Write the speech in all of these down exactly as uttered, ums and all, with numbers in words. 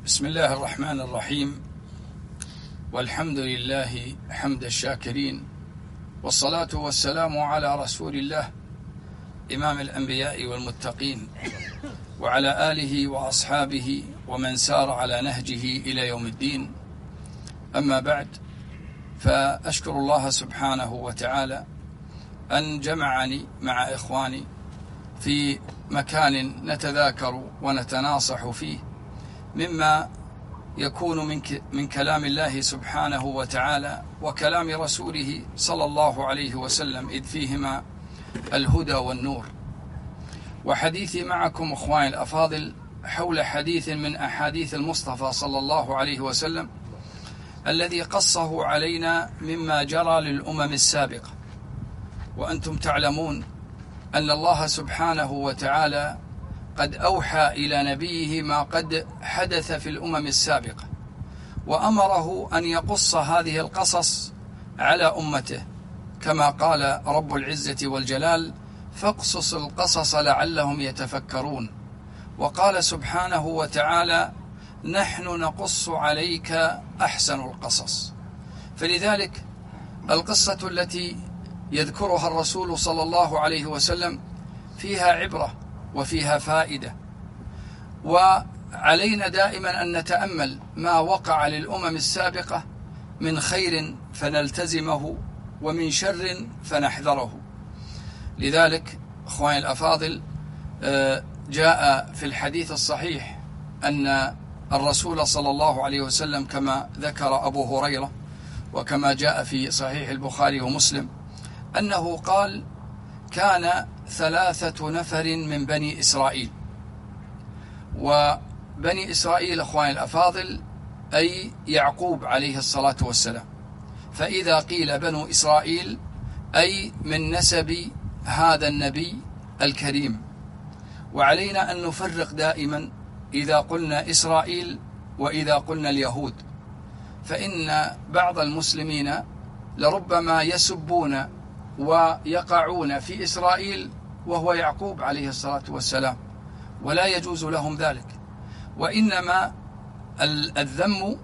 بسم الله الرحمن الرحيم، والحمد لله حمد الشاكرين، والصلاة والسلام على رسول الله إمام الأنبياء والمتقين، وعلى آله وأصحابه ومن سار على نهجه إلى يوم الدين. أما بعد، فأشكر الله سبحانه وتعالى أن جمعني مع إخواني في مكان نتذاكر ونتناصح فيه مما يكون من من كلام الله سبحانه وتعالى وكلام رسوله صلى الله عليه وسلم، إذ فيهما الهدى والنور. وحديثي معكم إخواني الأفاضل حول حديث من أحاديث المصطفى صلى الله عليه وسلم الذي قصه علينا مما جرى للأمم السابقة. وأنتم تعلمون أن الله سبحانه وتعالى قد أوحى إلى نبيه ما قد حدث في الأمم السابقة، وأمره أن يقص هذه القصص على أمته، كما قال رب العزة والجلال: فاقصص القصص لعلهم يتفكرون. وقال سبحانه وتعالى: نحن نقص عليك أحسن القصص. فلذلك القصة التي يذكرها الرسول صلى الله عليه وسلم فيها عبرة وفيها فائدة، وعلينا دائما أن نتأمل ما وقع للأمم السابقة من خير فنلتزمه ومن شر فنحذره. لذلك أخواني الأفاضل، جاء في الحديث الصحيح أن الرسول صلى الله عليه وسلم كما ذكر أبو هريرة وكما جاء في صحيح البخاري ومسلم أنه قال: كان ثلاثة نفر من بني إسرائيل. وبني إسرائيل أخواني الأفاضل أي يعقوب عليه الصلاة والسلام. فإذا قيل بنو إسرائيل أي من نسب هذا النبي الكريم. وعلينا أن نفرق دائما إذا قلنا إسرائيل وإذا قلنا اليهود، فإن بعض المسلمين لربما يسبون ويقعون في إسرائيل وهو يعقوب عليه الصلاة والسلام، ولا يجوز لهم ذلك. وإنما الذم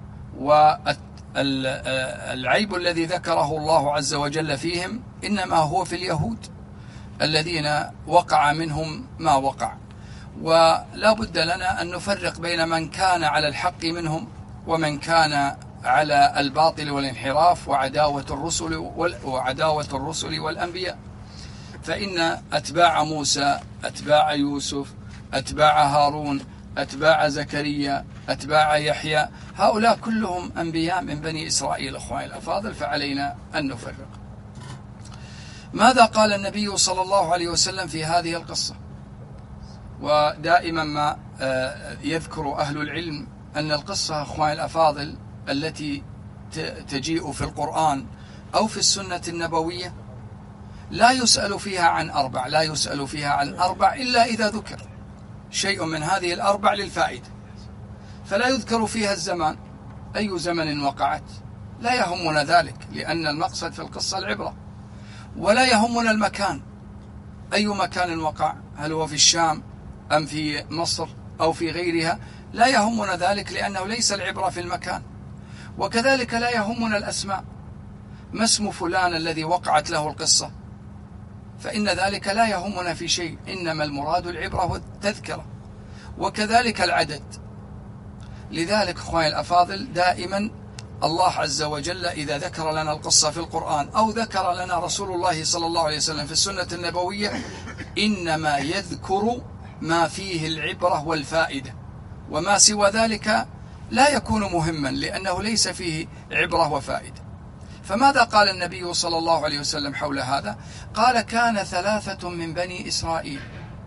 والعيب الذي ذكره الله عز وجل فيهم إنما هو في اليهود الذين وقع منهم ما وقع. ولا بد لنا أن نفرق بين من كان على الحق منهم ومن كان على الباطل والانحراف وعداوة الرسل وعداوة الرسل والأنبياء. فإن أتباع موسى، أتباع يوسف، أتباع هارون، أتباع زكريا، أتباع يحيى، هؤلاء كلهم أنبياء من بني إسرائيل أخواني الأفاضل، فعلينا أن نفرق. ماذا قال النبي صلى الله عليه وسلم في هذه القصة؟ ودائما ما يذكر أهل العلم أن القصة أخواني الأفاضل التي تجيء في القرآن أو في السنة النبوية لا يسأل فيها عن أربع لا يسأل فيها عن أربع إلا إذا ذكر شيء من هذه الأربع للفائدة. فلا يذكر فيها الزمان، أي زمن وقعت لا يهمنا ذلك، لأن المقصد في القصة العبرة. ولا يهمنا المكان، أي مكان وقع، هل هو في الشام أم في مصر أو في غيرها، لا يهمنا ذلك، لأنه ليس العبرة في المكان. وكذلك لا يهمنا الأسماء، ما اسم فلان الذي وقعت له القصة، فإن ذلك لا يهمنا في شيء، إنما المراد العبرة والتذكرة. وكذلك العدد. لذلك أخواني الأفاضل دائما الله عز وجل إذا ذكر لنا القصة في القرآن أو ذكر لنا رسول الله صلى الله عليه وسلم في السنة النبوية إنما يذكر ما فيه العبرة والفائدة، وما سوى ذلك لا يكون مهما، لأنه ليس فيه عبرة وفائدة. فماذا قال النبي صلى الله عليه وسلم حول هذا؟ قال: كان ثلاثة من بني إسرائيل،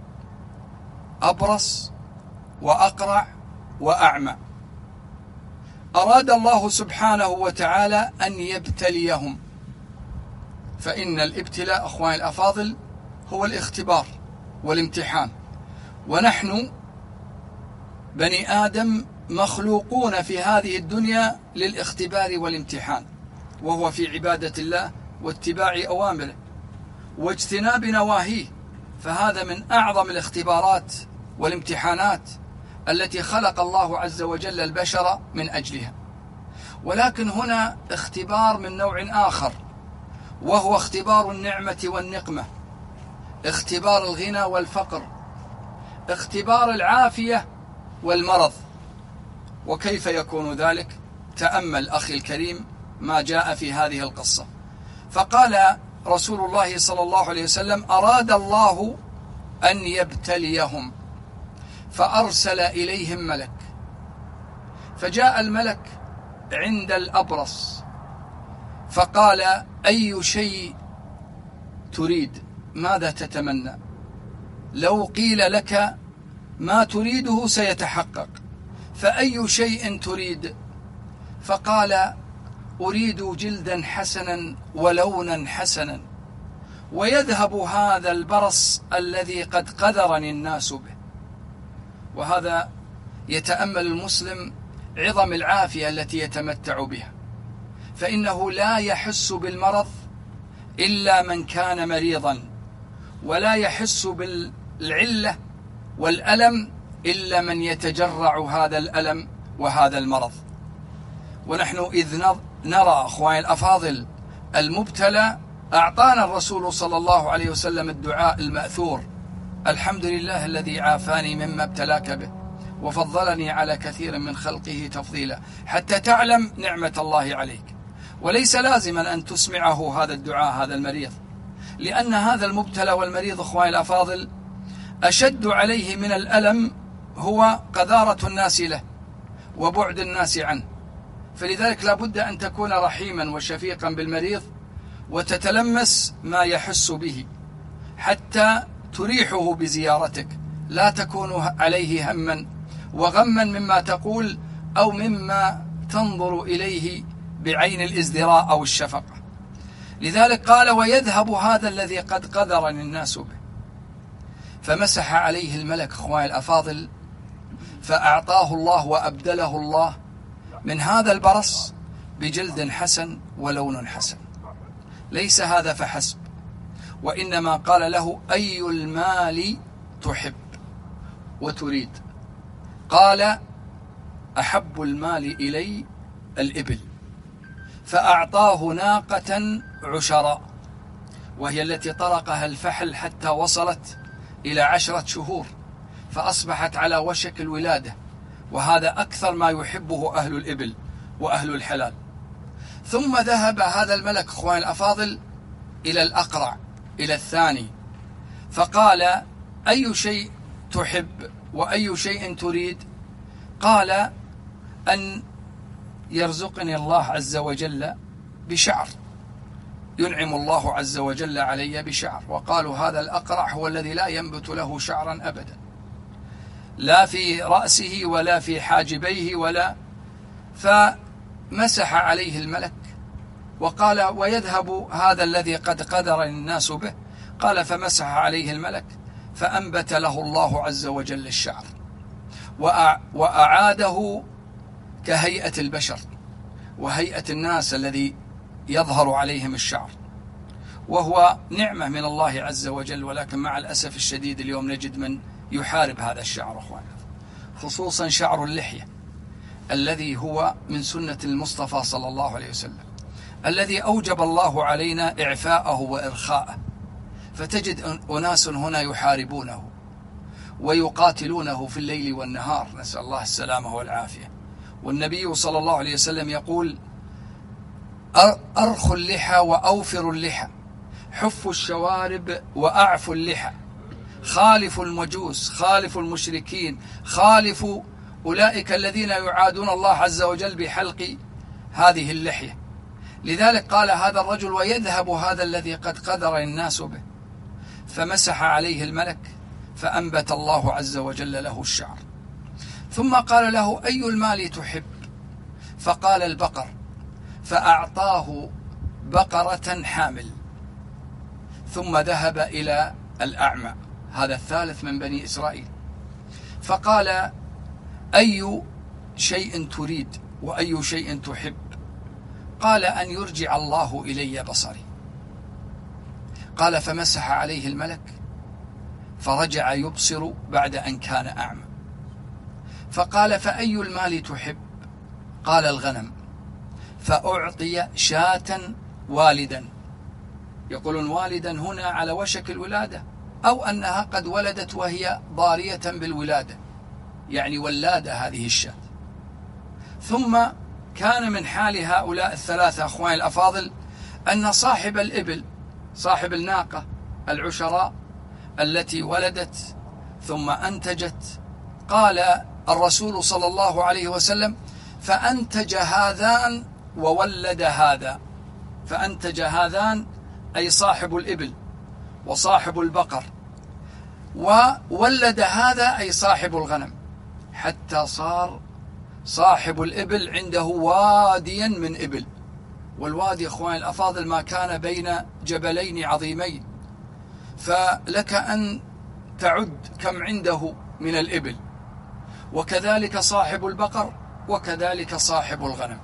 أبرص وأقرع وأعمى، أراد الله سبحانه وتعالى أن يبتليهم. فإن الابتلاء أخواني الأفاضل هو الاختبار والامتحان، ونحن بني آدم مخلوقون في هذه الدنيا للاختبار والامتحان، وهو في عبادة الله واتباع أوامره واجتناب نواهيه. فهذا من أعظم الاختبارات والامتحانات التي خلق الله عز وجل البشر من أجلها. ولكن هنا اختبار من نوع آخر، وهو اختبار النعمة والنقمة، اختبار الغنى والفقر، اختبار العافية والمرض. وكيف يكون ذلك؟ تأمل أخي الكريم ما جاء في هذه القصة. فقال رسول الله صلى الله عليه وسلم: أراد الله أن يبتليهم فأرسل إليهم ملك، فجاء الملك عند الأبرص فقال: أي شيء تريد؟ ماذا تتمنى؟ لو قيل لك ما تريده سيتحقق، فأي شيء تريد؟ فقال: أريد جلدا حسنا ولونا حسنا، ويذهب هذا البرص الذي قد قذرني الناس به. وهذا يتأمل المسلم عظم العافية التي يتمتع بها، فإنه لا يحس بالمرض إلا من كان مريضا، ولا يحس بالعلة والألم إلا من يتجرع هذا الألم وهذا المرض. ونحن إذ نرى أخواني الأفاضل المبتلى، أعطانا الرسول صلى الله عليه وسلم الدعاء المأثور: الحمد لله الذي عافاني مما ابتلاك به وفضلني على كثير من خلقه تفضيلا، حتى تعلم نعمة الله عليك. وليس لازما أن تسمعه هذا الدعاء هذا المريض، لأن هذا المبتلى والمريض أخواني الأفاضل أشد عليه من الألم هو قذارة الناس له وبعد الناس عنه. فلذلك لا بد أن تكون رحيما وشفيقا بالمريض وتتلمس ما يحس به حتى تريحه بزيارتك، لا تكون عليه هما وغما مما تقول أو مما تنظر إليه بعين الازدراء أو الشفقة. لذلك قال: ويذهب هذا الذي قد قذرني الناس به. فمسح عليه الملك أخواني الأفاضل، فأعطاه الله وأبدله الله من هذا البرص بجلد حسن ولون حسن. ليس هذا فحسب، وإنما قال له: أي المال تحب وتريد؟ قال: أحب المال إلي الإبل. فأعطاه ناقة عشراء، وهي التي طرقها الفحل حتى وصلت إلى عشرة شهور، فأصبحت على وشك الولادة، وهذا أكثر ما يحبه أهل الإبل وأهل الحلال. ثم ذهب هذا الملك أخواني الأفاضل إلى الأقرع، إلى الثاني، فقال: أي شيء تحب وأي شيء تريد؟ قال: أن يرزقني الله عز وجل بشعر، ينعم الله عز وجل علي بشعر. وقالوا هذا الأقرع هو الذي لا ينبت له شعرا أبدا، لا في رأسه ولا في حاجبيه ولا. فمسح عليه الملك وقال: ويذهب هذا الذي قد قدر الناس به. قال: فمسح عليه الملك فأنبت له الله عز وجل الشعر وأعاده كهيئة البشر وهيئة الناس الذي يظهر عليهم الشعر، وهو نعمة من الله عز وجل. ولكن مع الأسف الشديد اليوم نجد من يحارب هذا الشعر أخواننا، خصوصا شعر اللحية الذي هو من سنة المصطفى صلى الله عليه وسلم، الذي أوجب الله علينا إعفاءه وإرخاءه. فتجد أناس هنا يحاربونه ويقاتلونه في الليل والنهار، نسأل الله السلامة والعافية. والنبي صلى الله عليه وسلم يقول: أرخوا اللحى وأوفروا اللحى، حفوا الشوارب وأعفوا اللحى، خالفوا المجوس، خالفوا المشركين، خالفوا أولئك الذين يعادون الله عز وجل بحلق هذه اللحية. لذلك قال هذا الرجل: ويذهب هذا الذي قد قدر الناس به. فمسح عليه الملك فأنبت الله عز وجل له الشعر. ثم قال له: أي المال تحب؟ فقال: البقر. فأعطاه بقرة حامل. ثم ذهب إلى الأعمى، هذا الثالث من بني إسرائيل، فقال: أي شيء تريد وأي شيء تحب؟ قال: أن يرجع الله إلي بصري. قال: فمسح عليه الملك فرجع يبصر بعد أن كان أعمى. فقال: فأي المال تحب؟ قال: الغنم. فأعطي شاة والدا. يقولون والدا هنا على وشك الولادة، أو أنها قد ولدت وهي ضارية بالولادة، يعني ولادة هذه الشاة. ثم كان من حال هؤلاء الثلاثة أخواني الأفاضل أن صاحب الإبل، صاحب الناقة العشراء التي ولدت ثم أنتجت، قال الرسول صلى الله عليه وسلم: فأنتج هذان وولد هذا. فأنتج هذان أي صاحب الإبل وصاحب البقر، وولد هذا أي صاحب الغنم، حتى صار صاحب الإبل عنده واديا من إبل. والوادي أخواني الأفاضل ما كان بين جبلين عظيمين، فلك أن تعد كم عنده من الإبل. وكذلك صاحب البقر، وكذلك صاحب الغنم.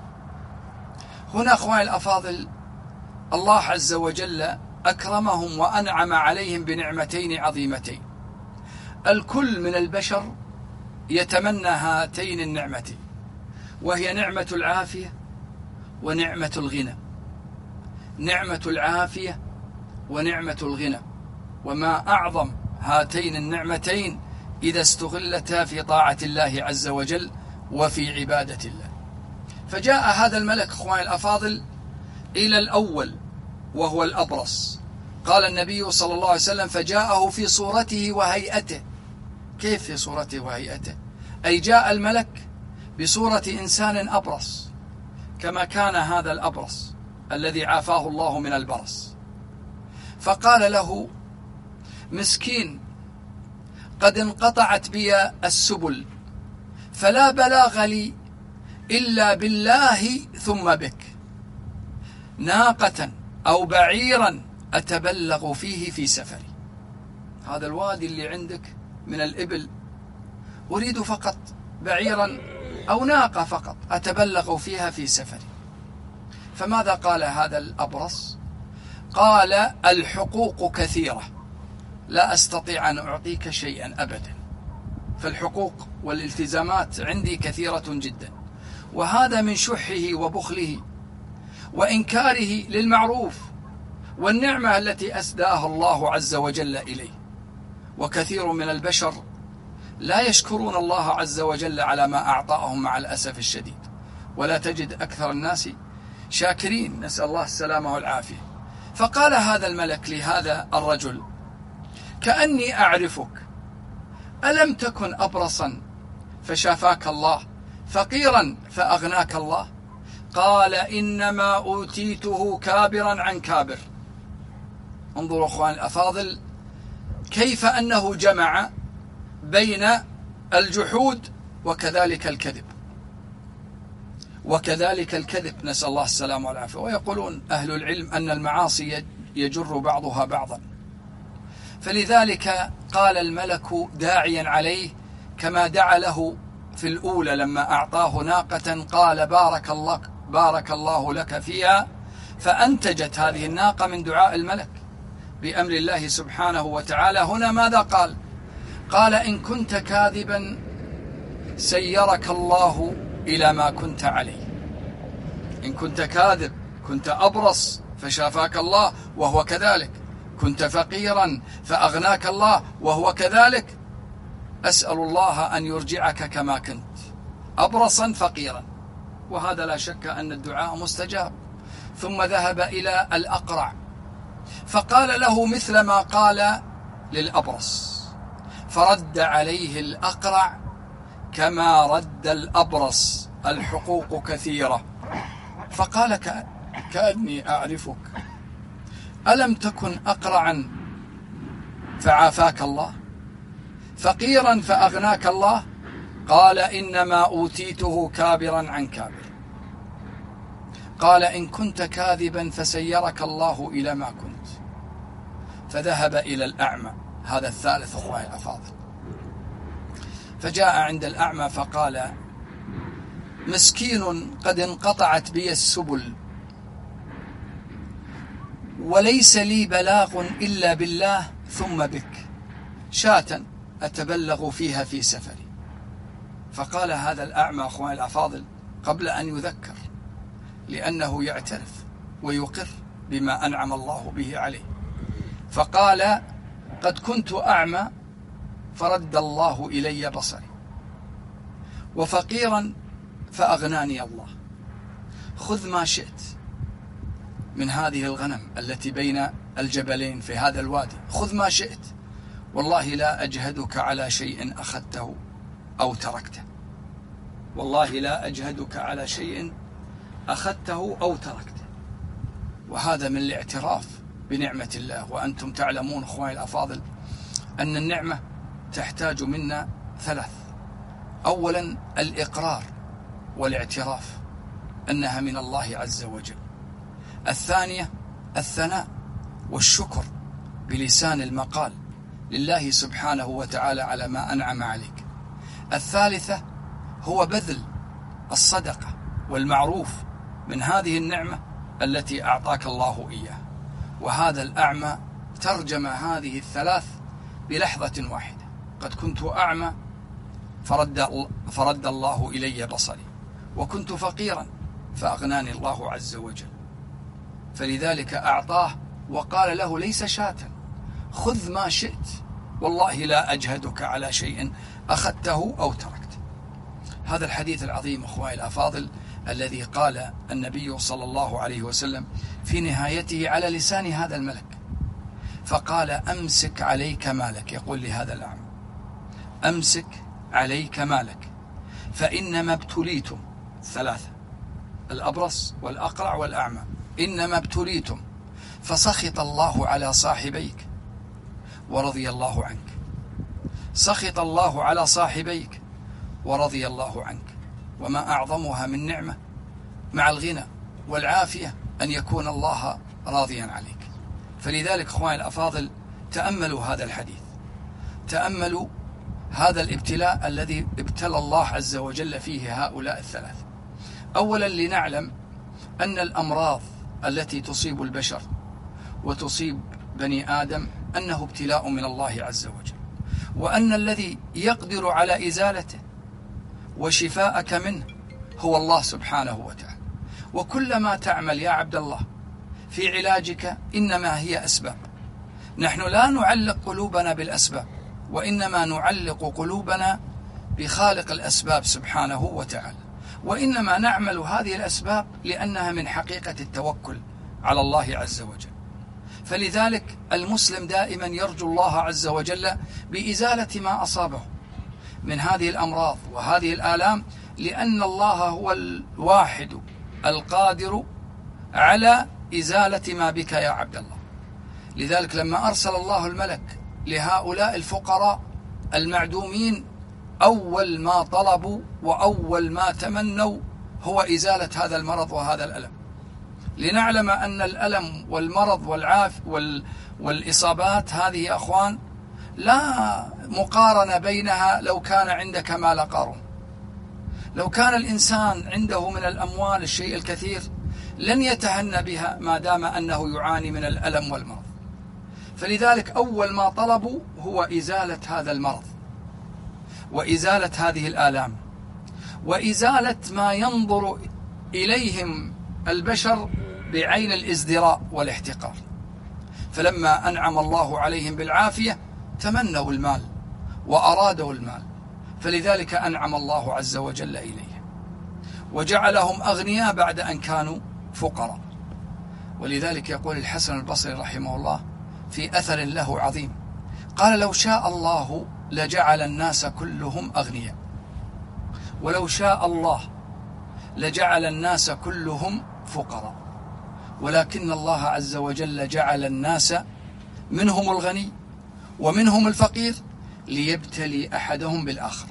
هنا أخواني الأفاضل الله عز وجل أكرمهم وأنعم عليهم بنعمتين عظيمتين. الكل من البشر يتمنى هاتين النعمتين، وهي نعمة العافية ونعمة الغنى. نعمة العافية ونعمة الغنى، وما أعظم هاتين النعمتين إذا استغلتا في طاعة الله عز وجل وفي عبادة الله. فجاء هذا الملك أخواني الأفاضل إلى الأول وهو الأبرص. قال النبي صلى الله عليه وسلم: فجاءه في صورته وهيئته. كيف في صورته وهيئته؟ أي جاء الملك بصورة إنسان أبرص، كما كان هذا الأبرص الذي عافاه الله من البرص. فقال له: مسكين، قد انقطعت بي السبل، فلا بلاغ لي إلا بالله ثم بك، ناقة أو بعيرا أتبلغ فيه في سفري. هذا الوادي اللي عندك من الإبل أريد فقط بعيرا أو ناقة فقط أتبلغ فيها في سفري. فماذا قال هذا الأبرص؟ قال: الحقوق كثيرة، لا أستطيع أن أعطيك شيئا أبدا، فالحقوق والالتزامات عندي كثيرة جدا. وهذا من شحه وبخله وإنكاره للمعروف والنعمة التي أسداها الله عز وجل إليه. وكثير من البشر لا يشكرون الله عز وجل على ما أعطاهم مع الأسف الشديد، ولا تجد أكثر الناس شاكرين، نسأل الله السلامة والعافية. فقال هذا الملك لهذا الرجل: كأني أعرفك، ألم تكن أبرصا فشافاك الله، فقيرا فأغناك الله؟ قال: إنما أوتيته كابرا عن كابر. انظروا أخوان الأفاضل كيف أنه جمع بين الجحود وكذلك الكذب، وكذلك الكذب، نسأل الله السلامة والعافية. ويقولون أهل العلم أن المعاصي يجر بعضها بعضا. فلذلك قال الملك داعيا عليه كما دعا له في الأولى لما أعطاه ناقة، قال: بارك الله بارك الله لك فيها، فأنتجت هذه الناقة من دعاء الملك بأمر الله سبحانه وتعالى. هنا ماذا قال؟ قال: إن كنت كاذبا سيرك الله إلى ما كنت عليه. إن كنت كاذب، كنت أبرص فشافاك الله وهو كذلك، كنت فقيرا فأغناك الله وهو كذلك، أسأل الله أن يرجعك كما كنت أبرصا فقيرا. وهذا لا شك أن الدعاء مستجاب. ثم ذهب إلى الأقرع فقال له مثل ما قال للأبرص، فرد عليه الأقرع كما رد الأبرص: الحقوق كثيرة. فقال: كأني أعرفك، ألم تكن أقرعا فعافاك الله، فقيرا فأغناك الله؟ قال: إنما أوتيته كابرا عن كابر. قال: إن كنت كاذبا فسيرك الله إلى ما كنت. فذهب إلى الأعمى، هذا الثالث أخواني الأفاضل، فجاء عند الأعمى فقال: مسكين قد انقطعت بي السبل، وليس لي بلاغ إلا بالله ثم بك، شاة أتبلغ فيها في سفري. فقال هذا الأعمى أخواني الأفاضل قبل أن يذكر، لأنه يعترف ويقر بما أنعم الله به عليه، فقال قد كنت أعمى فرد الله إلي بصري، وفقيرا فأغناني الله. خذ ما شئت من هذه الغنم التي بين الجبلين في هذا الوادي، خذ ما شئت، والله لا أجهدك على شيء أخذته أو تركته، والله لا أجهدك على شيء أخذته أو تركته. وهذا من الاعتراف بنعمة الله. وأنتم تعلمون أخواني الأفاضل أن النعمة تحتاج منا ثلاث: أولا الإقرار والاعتراف أنها من الله عز وجل، الثانية الثناء والشكر بلسان المقال لله سبحانه وتعالى على ما أنعم عليك، الثالثة هو بذل الصدقة والمعروف من هذه النعمة التي أعطاك الله إياها. وهذا الأعمى ترجم هذه الثلاث بلحظة واحدة: قد كنت أعمى فرد, فرد الله إلي بصري، وكنت فقيرا فأغناني الله عز وجل. فلذلك أعطاه وقال له ليس شاة، خذ ما شئت، والله لا أجهدك على شيء أخذته أو تركته. هذا الحديث العظيم أخوائي الأفاضل الذي قال النبي صلى الله عليه وسلم في نهايته على لسان هذا الملك، فقال أمسك عليك مالك، يقول لهذا الأعمى أمسك عليك مالك فإنما ابتليتم، ثلاثة: الأبرص والأقرع والأعمى، إنما ابتليتم فسخط الله على صاحبيك ورضي الله عنك، سخط الله على صاحبيك ورضي الله عنك. وما أعظمها من نعمة مع الغنى والعافية أن يكون الله راضيا عليك. فلذلك أخواني الأفاضل تأملوا هذا الحديث، تأملوا هذا الابتلاء الذي ابتلى الله عز وجل فيه هؤلاء الثلاثة. أولا لنعلم أن الأمراض التي تصيب البشر وتصيب بني آدم أنه ابتلاء من الله عز وجل، وأن الذي يقدر على إزالته وشفاءك منه هو الله سبحانه وتعالى. وكلما تعمل يا عبد الله في علاجك إنما هي أسباب. نحن لا نعلق قلوبنا بالأسباب، وإنما نعلق قلوبنا بخالق الأسباب سبحانه وتعالى، وإنما نعمل هذه الأسباب لأنها من حقيقة التوكل على الله عز وجل. فلذلك المسلم دائما يرجو الله عز وجل بإزالة ما أصابه من هذه الأمراض وهذه الآلام، لأن الله هو الواحد القادر على إزالة ما بك يا عبد الله. لذلك لما أرسل الله الملك لهؤلاء الفقراء المعدومين، أول ما طلبوا وأول ما تمنوا هو إزالة هذا المرض وهذا الألم، لنعلم أن الألم والمرض والعاف وال والإصابات هذه يا أخوان لا مقارنة بينها لو كان عندك مال قارون. لو كان الإنسان عنده من الأموال الشيء الكثير لن يتهنى بها ما دام أنه يعاني من الألم والمرض. فلذلك أول ما طلبوا هو إزالة هذا المرض وإزالة هذه الآلام وإزالة ما ينظر إليهم البشر بعين الازدراء والاحتقار. فلما أنعم الله عليهم بالعافية تمنوا المال وأرادوا المال، فلذلك أنعم الله عز وجل إليهم وجعلهم أغنياء بعد أن كانوا فقراء. ولذلك يقول الحسن البصري رحمه الله في أثر له عظيم، قال: لو شاء الله لجعل الناس كلهم أغنياء، ولو شاء الله لجعل الناس كلهم فقراء، ولكن الله عز وجل جعل الناس منهم الغني ومنهم الفقير ليبتلي أحدهم بالآخر،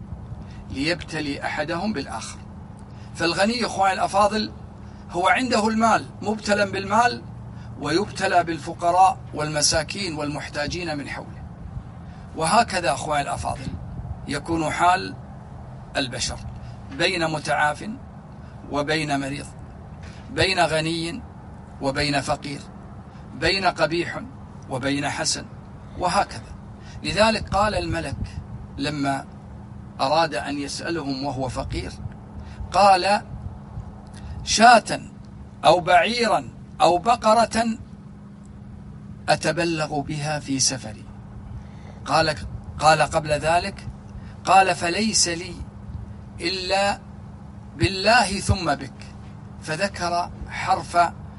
ليبتلي أحدهم بالآخر. فالغني أخواني الأفاضل هو عنده المال مبتلى بالمال، ويبتلى بالفقراء والمساكين والمحتاجين من حوله. وهكذا أخواني الأفاضل يكون حال البشر بين متعاف وبين مريض، بين غني وبين فقير، بين قبيح وبين حسن، وهكذا. لذلك قال الملك لما أراد أن يسألهم وهو فقير؟ قال: شاة أو بعيرا أو بقرة أتبلغ بها في سفري. قال قال قبل ذلك، قال: فليس لي إلا بالله ثم بك. فذكر حرف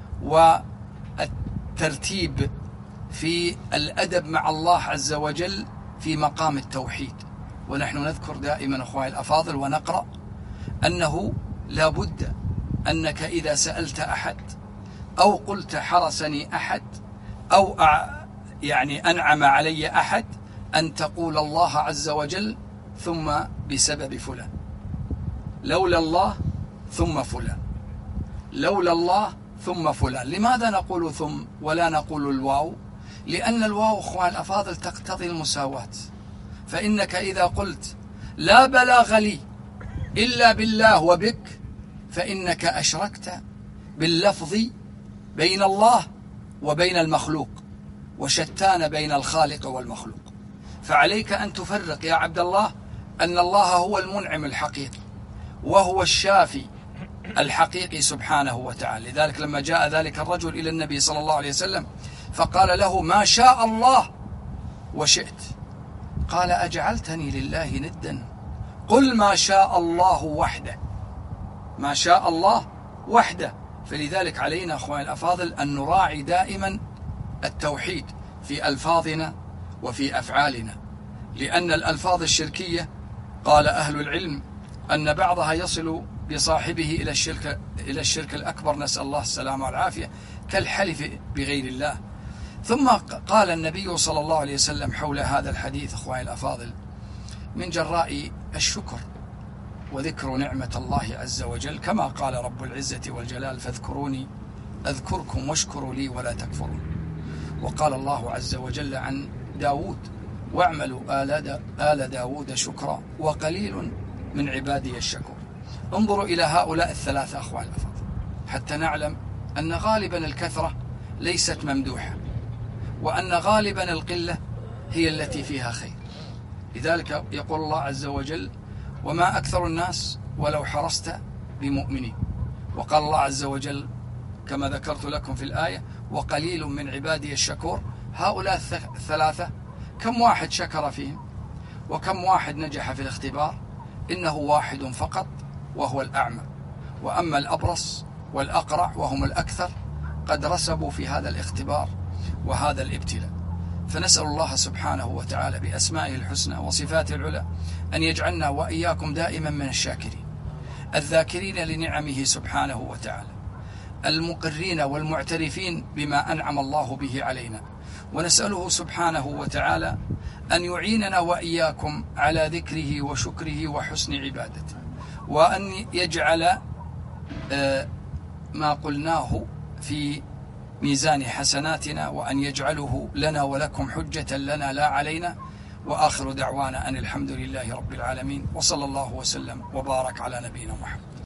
والترتيب في الأدب مع الله عز وجل في مقام التوحيد. ونحن نذكر دائما أخواني الأفاضل ونقرأ أنه لا بد أنك إذا سألت أحد أو قلت حرسني أحد أو يعني أنعم علي أحد أن تقول الله عز وجل ثم بسبب فلان، لولا الله ثم فلان، لولا الله ثم فلان. لماذا نقول ثم ولا نقول الواو؟ لأن الواو أخوان الأفاضل تقتضي المساواة. فإنك إذا قلت لا بلاغ لي إلا بالله وبك فإنك أشركت باللفظ بين الله وبين المخلوق، وشتان بين الخالق والمخلوق. فعليك أن تفرق يا عبد الله أن الله هو المنعم الحقيقي وهو الشافي الحقيقي سبحانه وتعالى. لذلك لما جاء ذلك الرجل إلى النبي صلى الله عليه وسلم فقال له: ما شاء الله وشئت. قال: أجعلتني لله ندا؟ قل ما شاء الله وحده، ما شاء الله وحده. فلذلك علينا أخواني الأفاضل أن نراعي دائما التوحيد في ألفاظنا وفي أفعالنا، لأن الألفاظ الشركية قال أهل العلم أن بعضها يصل بصاحبه إلى الشرك إلى الشرك الأكبر، نسأل الله السلامة والعافية، كالحلف بغير الله. ثم قال النبي صلى الله عليه وسلم حول هذا الحديث أخواني الأفاضل من جراء الشكر وذكر نعمة الله عز وجل، كما قال رب العزة والجلال: فاذكروني أذكركم واشكروا لي ولا تكفرون. وقال الله عز وجل عن داود: واعملوا آل داود شكرا وقليل من عبادي الشكور. انظروا إلى هؤلاء الثلاثة أخوان الأفاضل حتى نعلم أن غالبا الكثرة ليست ممدوحة، وأن غالبا القلة هي التي فيها خير. لذلك يقول الله عز وجل: وما أكثر الناس ولو حرصت بمؤمنين. وقال الله عز وجل كما ذكرت لكم في الآية: وقليل من عبادي الشكور. هؤلاء الثلاثة كم واحد شكر فيهم؟ وكم واحد نجح في الاختبار؟ إنه واحد فقط وهو الأعمى. وأما الأبرص والأقرع وهم الأكثر قد رسبوا في هذا الاختبار وهذا الابتلاء. فنسأل الله سبحانه وتعالى بأسمائه الحسنى وصفاته العلى أن يجعلنا وإياكم دائما من الشاكرين الذاكرين لنعمه سبحانه وتعالى، المقرين والمعترفين بما أنعم الله به علينا. ونسأله سبحانه وتعالى أن يعيننا وإياكم على ذكره وشكره وحسن عبادته، وأن يجعل ما قلناه في ميزان حسناتنا، وأن يجعله لنا ولكم حجة لنا لا علينا. وآخر دعوانا أن الحمد لله رب العالمين، وصلى الله وسلم وبارك على نبينا محمد.